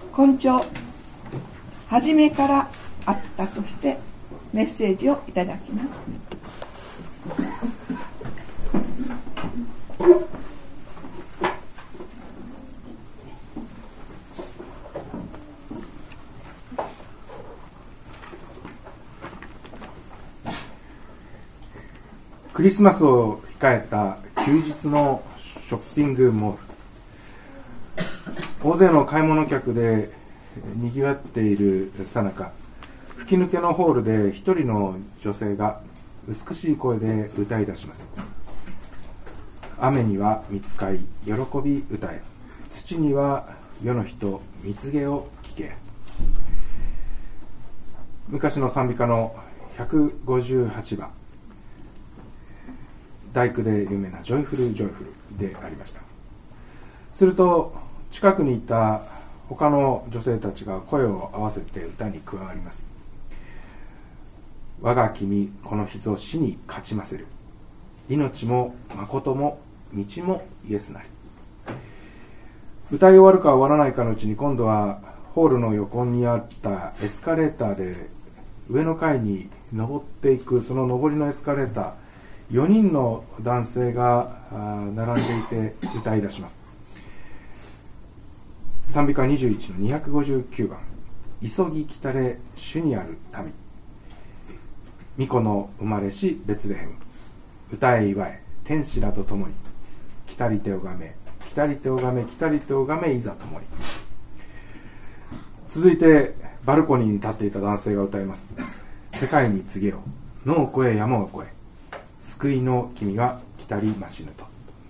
根性初めからあったとしてメッセージをいただきます。 クリスマスを控えた休日のショッピングモール、大勢の買い物客でにぎわっているさなか、吹き抜けのホールで一人の女性が美しい声で歌い出します。雨には御使い喜び歌え、土には世の人蜜毛を聞け。昔の賛美歌の158番、大工で有名なジョイフルジョイフルでありました。すると近くにいた他の女性たちが声を合わせて歌に加わります。我が君この日ぞ死に勝ちませる、命も誠も道もイエスなり。歌い終わるか終わらないかのうちに、今度はホールの横にあったエスカレーターで上の階に登っていく、その上りのエスカレーター、4人の男性が並んでいて歌い出します。賛美歌21の259番、急ぎ来たれ主にある民、御子の生まれしベツレヘム、歌え祝え天使らと共に、来たりて拝め来たりて拝め来たりて拝めいざ共に。続いてバルコニーに立っていた男性が歌います。世界に告げよ野を越え山を越え、救いの君が来たりましぬと。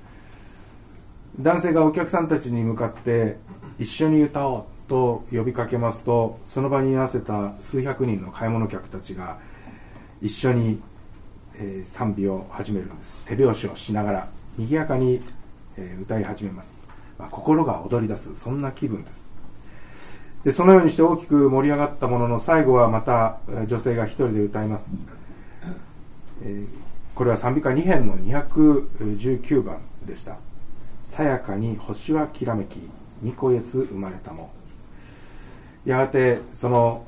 男性がお客さんたちに向かって一緒に歌おうと呼びかけますと、その場に居合わせた数百人の買い物客たちが一緒に賛美を始めるんです。手拍子をしながら賑やかに歌い始めます。心が踊り出す、そんな気分です。でそのようにして大きく盛り上がったものの、最後はまた女性が一人で歌います。これは賛美歌2編の219番でした。さやかに星はきらめき、御子イエス生まれたも。やがてこの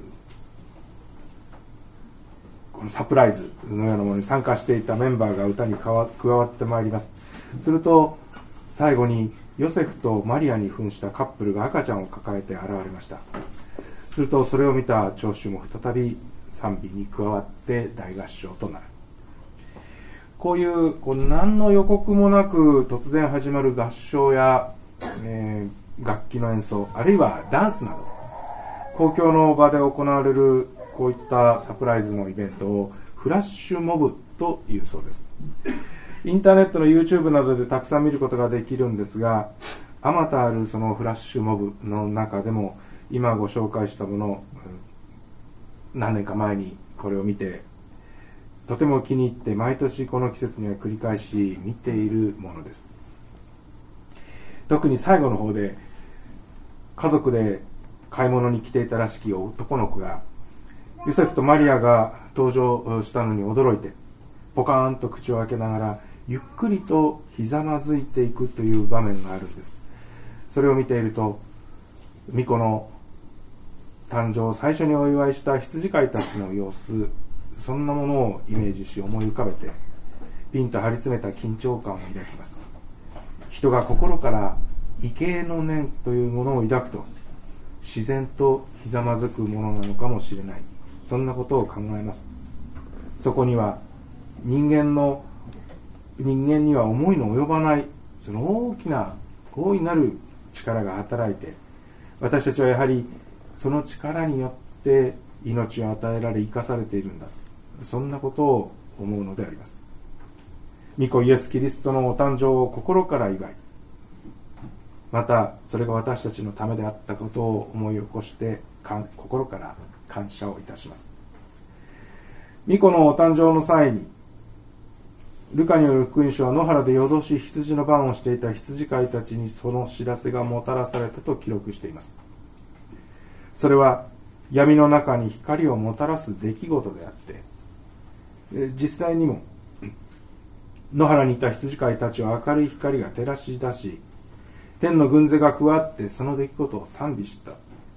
サプライズのようなものに参加していたメンバーが歌に加わってまいります。すると最後にヨセフとマリアに扮したカップルが赤ちゃんを抱えて現れました。するとそれを見た聴衆も再び賛美に加わって大合唱となる。こういう何の予告もなく突然始まる合唱や、楽器の演奏、あるいはダンスなど、公共の場で行われるこういったサプライズのイベントをフラッシュモブというそうです。インターネットの YouTube などでたくさん見ることができるんですが、あまたあるそのフラッシュモブの中でも今ご紹介したもの、何年か前にこれを見てとても気に入って、毎年この季節には繰り返し見ているものです。特に最後の方で家族で買い物に来ていたらしき男の子が、ヨセフとマリアが登場したのに驚いてポカーンと口を開けながらゆっくりとひざまずいていくという場面があるんです。それを見ていると、御子の誕生を最初にお祝いした羊飼いたちの様子、そんなものをイメージし思い浮かべて、ピンと張り詰めた緊張感を抱きます。人が心から畏敬の念というものを抱くと、自然とひざまずくものなのかもしれない、そんなことを考えます。そこには人間には思いの及ばない、その大きな大いなる力が働いて、私たちはやはりその力によって命を与えられ生かされているんだ、そんなことを思うのであります。御子イエス・キリストのお誕生を心から祝い、またそれが私たちのためであったことを思い起こして心から感謝をいたします。御子のお誕生の際に、ルカによる福音書は野原で夜通し羊の番をしていた羊飼いたちにその知らせがもたらされたと記録しています。それは闇の中に光をもたらす出来事であって、実際にも野原にいた羊飼いたちを明るい光が照らし出し、天の軍勢が加わってその出来事を賛美した。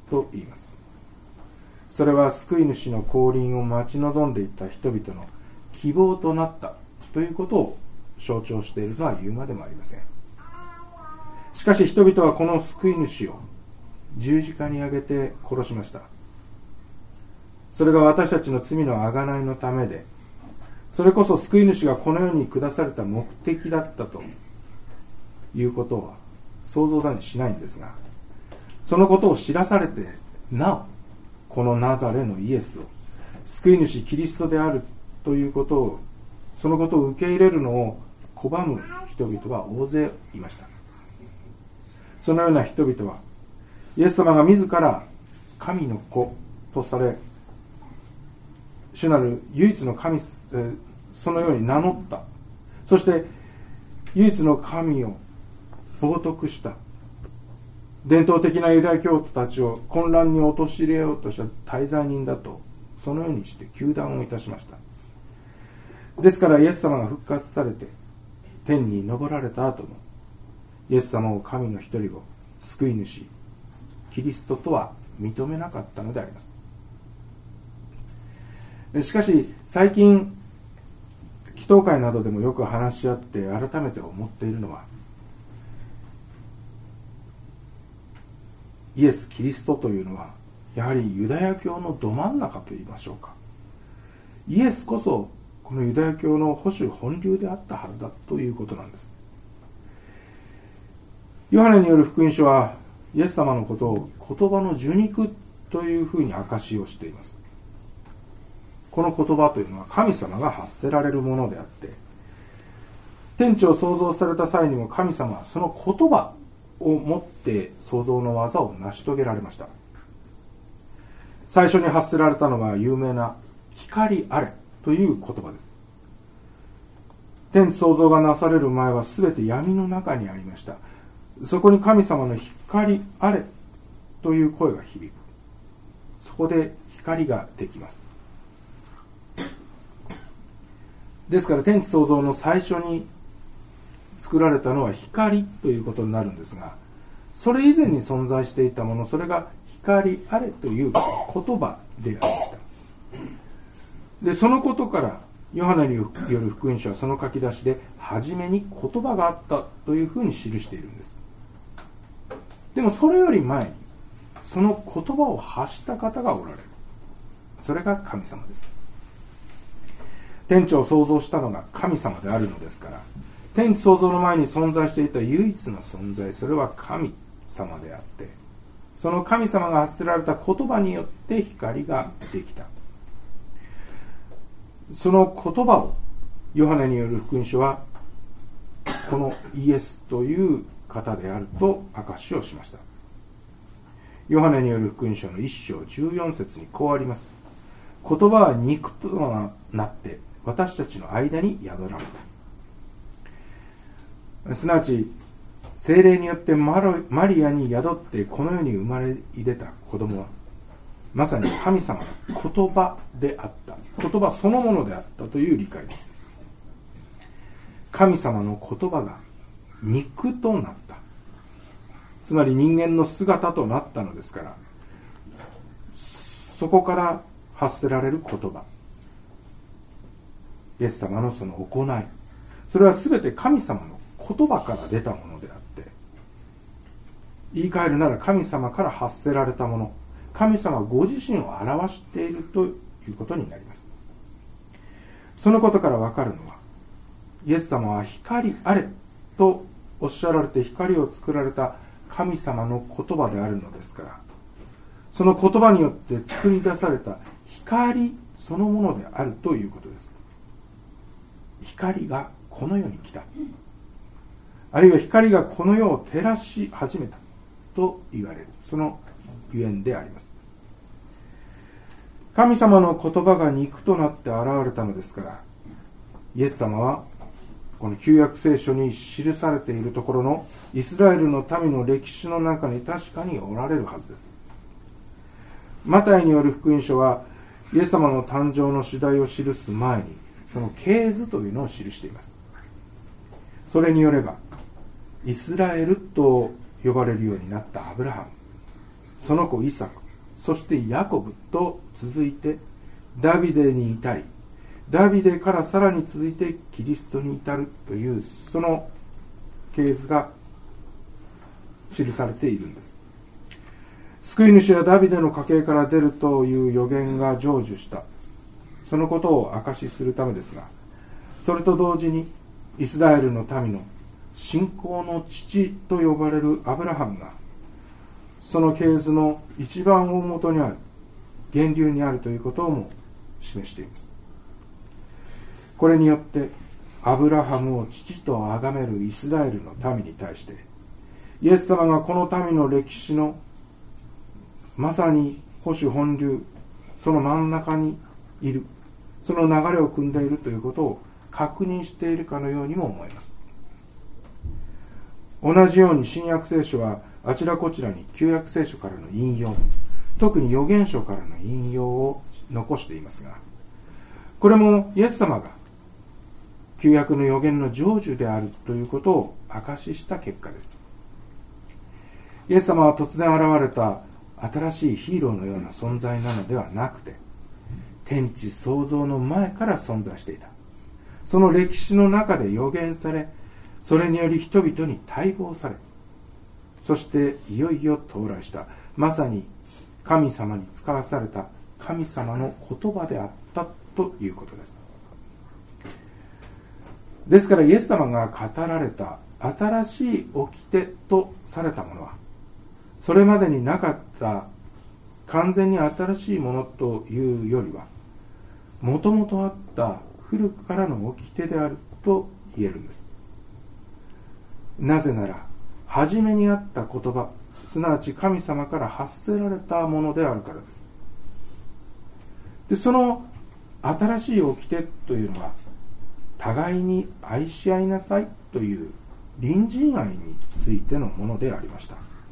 と言います。それは救い主の降臨を待ち望んでいた人々の希望となったということを象徴しているのは言うまでもありません。しかし人々はこの救い主を十字架に上げて殺しました。それが私たちの罪の贖いのためで、それこそ救い主がこの世に下された目的だったということは想像だにしないんですが、そのことを知らされてなおこのナザレのイエスを救い主キリストであるということを、そのことを受け入れるのを拒む人々は大勢いました。そのような人々はイエス様が自ら神の子とされ、主なる唯一の神、そのように名乗った。そして唯一の神を冒涜した伝統的なユダヤ教徒たちを混乱に陥れようとした大罪人だと、そのようにして糾弾をいたしました。ですからイエス様が復活されて天に昇られた後も、イエス様を神の一人を救い主キリストとは認めなかったのであります。しかし最近祈祷会などでもよく話し合って改めて思っているのは、イエス・キリストというのはやはりユダヤ教のど真ん中といいましょうか。イエスこそこのユダヤ教の保守本流であったはずだということなんです。ヨハネによる福音書はイエス様のことを言葉の受肉というふうに証しをしています。この言葉というのは神様が発せられるものであって、天地を創造された際にも神様はその言葉をもって創造の技を成し遂げられました。最初に発せられたのが有名な光あれという言葉です。天地創造がなされる前はすべて闇の中にありました。そこに神様の光あれという声が響く。そこで光ができます。ですから天地創造の最初に作られたのは光ということになるんですが、それ以前に存在していたもの、それが光あれという言葉でありました。でそのことからヨハネによる福音書はその書き出しで、初めに言葉があったというふうに記しているんです。でもそれより前にその言葉を発した方がおられる。それが神様です。天地を創造したのが神様であるのですから、天地創造の前に存在していた唯一の存在、それは神様であって、その神様が発せられた言葉によって光ができた。その言葉をヨハネによる福音書はこのイエスという方であると証しをしました。ヨハネによる福音書の1章14節にこうあります。言葉は肉となって私たちの間に宿られた。すなわち聖霊によってマリアに宿ってこの世に生まれ出た子供はまさに神様の言葉であった。言葉そのものであったという理解です。神様の言葉が肉となった。つまり人間の姿となったのですから、そこから発せられる言葉、イエス様のその行い、それは全て神様の言葉から出たものであって、言い換えるなら神様から発せられたもの、神様ご自身を表しているということになります。そのことから分かるのは、イエス様は光あれとおっしゃられて光を作られた神様の言葉であるのですから、その言葉によって作り出された光そのものであるということです。光がこの世に来た、あるいは光がこの世を照らし始めたと言われる、そのゆえんであります。神様の言葉が肉となって現れたのですから、イエス様はこの旧約聖書に記されているところのイスラエルの民の歴史の中に確かにおられるはずです。マタイによる福音書はイエス様の誕生の次第を記す前にその系図というのを記しています。それによればイスラエルと呼ばれるようになったアブラハム、その子イサク、 そしてヤコブと続いてダビデに至り、ダビデからさらに続いてキリストに至るという、その系図が記されているんです。救い主はダビデの家系から出るという予言が成就した、そのことを証しするためですが、それと同時にイスラエルの民の信仰の父と呼ばれるアブラハムがその系図の一番大元にある、源流にあるということをも示しています。これによってアブラハムを父と崇めるイスラエルの民に対して、イエス様がこの民の歴史のまさに保守本流、その真ん中にいる、その流れを組んでいるということを確認しているかのようにも思います。同じように新約聖書はあちらこちらに旧約聖書からの引用、特に預言書からの引用を残していますが、これもイエス様が旧約の預言の成就であるということを証しした結果です。イエス様は突然現れた新しいヒーローのような存在なのではなくて、天地創造の前から存在していた。その歴史の中で預言され、それにより人々に待望され、そしていよいよ到来した、まさに神様に使わされた神様の言葉であったということです。ですからイエス様が語られた新しい掟とされたものは、それまでになかった完全に新しいものというよりは、もともとあった古くからの掟であると言えるんです。なぜなら初めにあった言葉、すなわち神様から発せられたものであるからです。で、その新しい掟というのは、互いに愛し合いなさいという隣人愛についてのものでありました。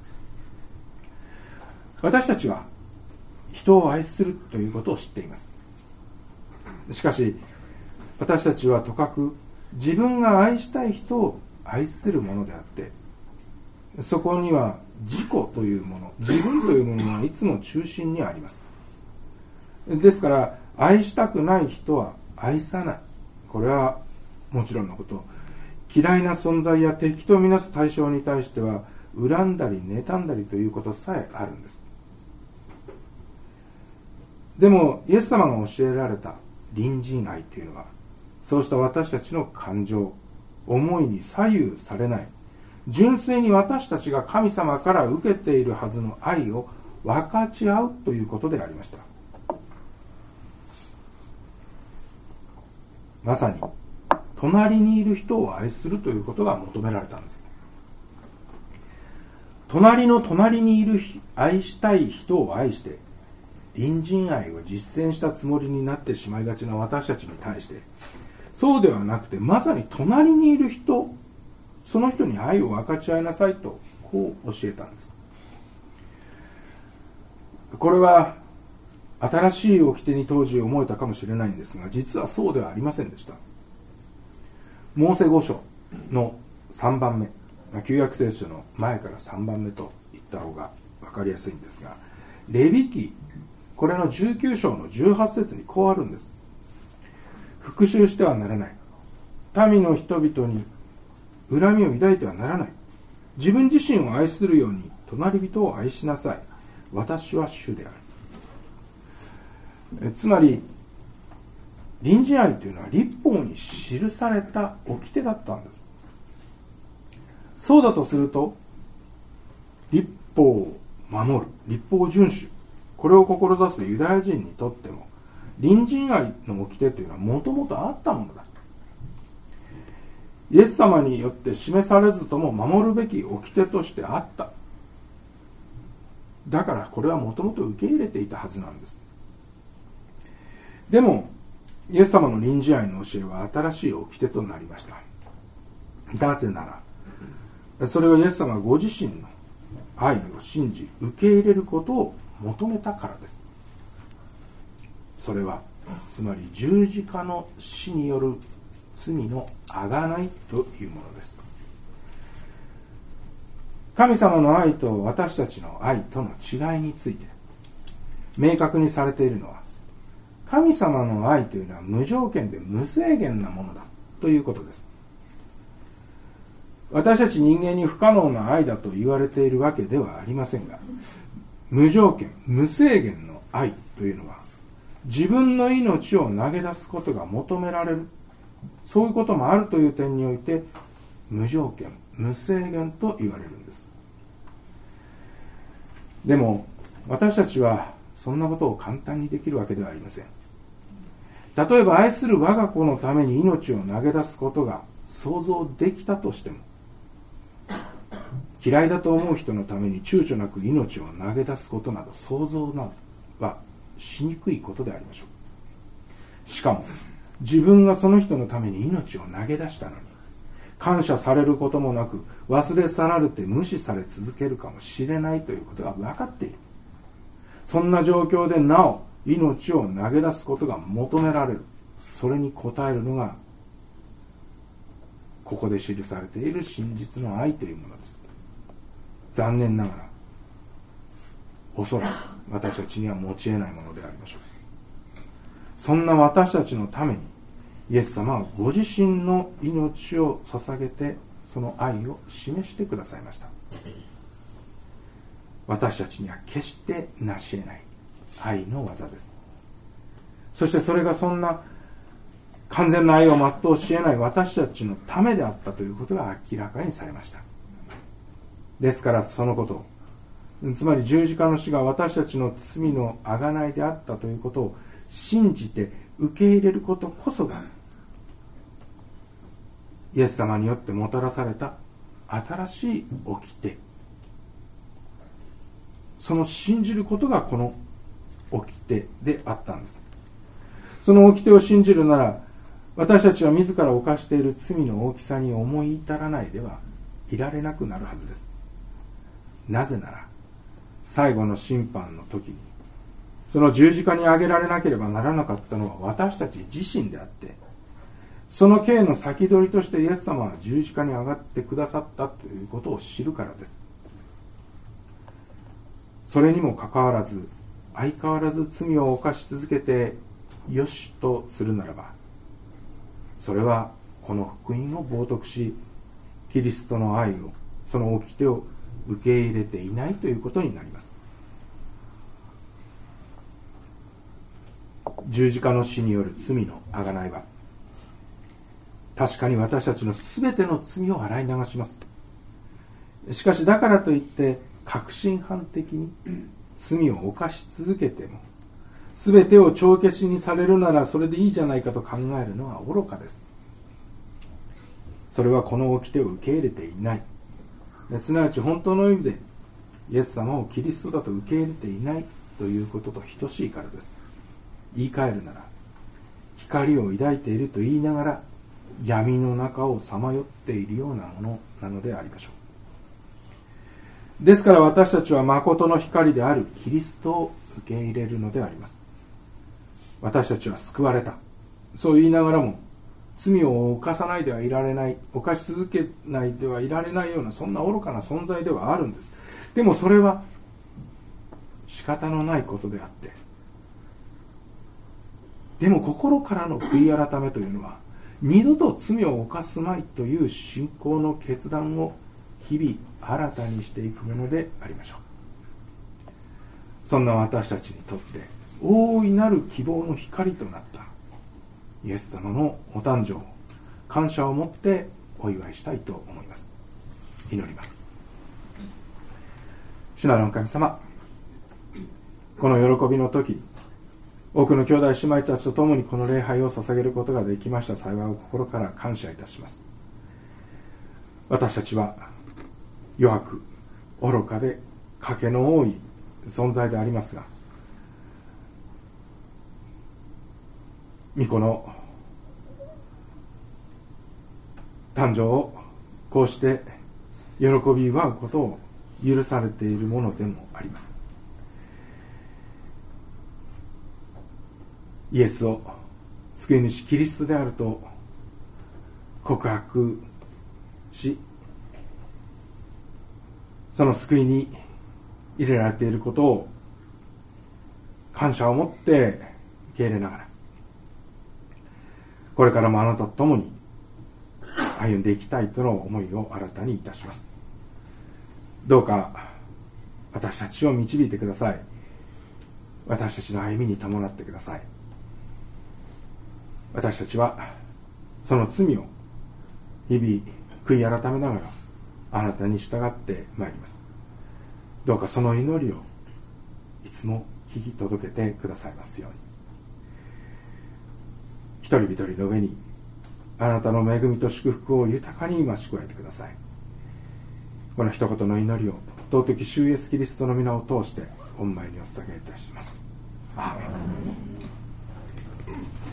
私たちは人を愛するということを知っています。しかし私たちはとかく自分が愛したい人を愛するものであって、そこには自己というもの、自分というものがいつも中心にあります。ですから愛したくない人は愛さない、これはもちろんのこと、嫌いな存在や敵とみなす対象に対しては恨んだり妬んだりということさえあるんです。でもイエス様が教えられた隣人愛というのは、そうした私たちの感情、思いに左右されない、純粋に私たちが神様から受けているはずの愛を分かち合うということでありました。まさに隣にいる人を愛するということが求められたんです。隣の隣にいる愛したい人を愛して隣人愛を実践したつもりになってしまいがちな私たちに対して、そうではなくて、まさに隣にいる人、その人に愛を分かち合いなさいと、こう教えたんです。これは新しい掟に当時思えたかもしれないんですが、実はそうではありませんでした。モーセ五書の3番目、旧約聖書の前から3番目と言った方が分かりやすいんですが、レビ記、これの19章の18節にこうあるんです。復讐してはならない。民の人々に恨みを抱いてはならない。自分自身を愛するように隣人を愛しなさい。私は主である。つまり隣人愛というのは律法に記された掟だったんです。そうだとすると、律法を守る、律法遵守、これを志すユダヤ人にとっても、隣人愛の掟というのはもともとあったものだ。イエス様によって示されずとも守るべき掟としてあった。だからこれはもともと受け入れていたはずなんです。でもイエス様の隣人愛の教えは新しい掟となりました。なぜなら、それはイエス様ご自身の愛を信じ受け入れることを求めたからです。それはつまり十字架の死による罪の贖いというものです。神様の愛と私たちの愛との違いについて、 明確にされているのは、神様の愛というのは無条件で無制限なものだということです。私たち人間に不可能な愛だと言われているわけではありませんが、無条件無制限の愛というのは自分の命を投げ出すことが求められる、そういうこともあるという点において無条件無制限と言われるんです。でも私たちはそんなことを簡単にできるわけではありません。例えば愛する我が子のために命を投げ出すことが想像できたとしても、嫌いだと思う人のために躊躇なく命を投げ出すことなど想像はしにくいことでありましょう。しかも自分がその人のために命を投げ出したのに、感謝されることもなく忘れ去られて無視され続けるかもしれないということが分かっている。そんな状況でなお命を投げ出すことが求められる。それに応えるのがここで記されている真実の愛というものです。残念ながらおそらく私たちには持ち得ないものでありましょう。そんな私たちのためにイエス様はご自身の命を捧げてその愛を示してくださいました。私たちには決して成し得ない愛の技です。そしてそれがそんな完全な愛を全うし得ない私たちのためであったということが明らかにされました。ですからそのことを、つまり十字架の死が私たちの罪の贖いであったということを信じて受け入れることこそがイエス様によってもたらされた新しい掟。その信じることがこの掟であったんです。その掟を信じるなら、私たちは自ら犯している罪の大きさに思い至らないではいられなくなるはずです。なぜなら最後の審判の時にその十字架に上げられなければならなかったのは私たち自身であって、その刑の先取りとしてイエス様は十字架に上がってくださったということを知るからです。それにもかかわらず相変わらず罪を犯し続けてよしとするならば、それはこの福音を冒涜し、キリストの愛を、その掟を受け入れていないということになります。十字架の死による罪の贖いは確かに私たちのすべての罪を洗い流します。しかしだからといって確信犯的に罪を犯し続けても、すべてを帳消しにされるならそれでいいじゃないかと考えるのは愚かです。それはこの掟を受け入れていない、すなわち本当の意味でイエス様をキリストだと受け入れていないということと等しいからです。言い換えるなら、光を抱いていると言いながら闇の中をさまよっているようなものなのでありましょう。ですから私たちは誠の光であるキリストを受け入れるのであります。私たちは救われた、そう言いながらも罪を犯さないではいられない、犯し続けないではいられないような、そんな愚かな存在ではあるんです。でもそれは仕方のないことであって、でも心からの悔い改めというのは二度と罪を犯すまいという信仰の決断を日々新たにしていくものでありましょう。そんな私たちにとって大いなる希望の光となったイエス様のお誕生を感謝を持ってお祝いしたいと思います。祈ります。主なる神様、この喜びの時、多くの兄弟姉妹たちと共にこの礼拝を捧げることができました幸いを心から感謝いたします。私たちは弱く愚かで賭けの多い存在でありますが、御子の誕生をこうして喜び祝うことを許されているものでもあります。イエスを救い主キリストであると告白し、その救いに入れられていることを感謝を持って受け入れながら、これからもあなたと共に歩んでいきたいとの思いを新たにいたします。どうか私たちを導いてください。私たちの歩みに伴ってください。私たちはその罪を日々悔い改めながらあなたに従ってまいります。どうかその祈りをいつも聞き届けてくださいますように。一人一人の上にあなたの恵みと祝福を豊かに増し加えてください。この一言の祈りを尊き主イエスキリストの皆を通して御前にお捧げいたします。アーメン。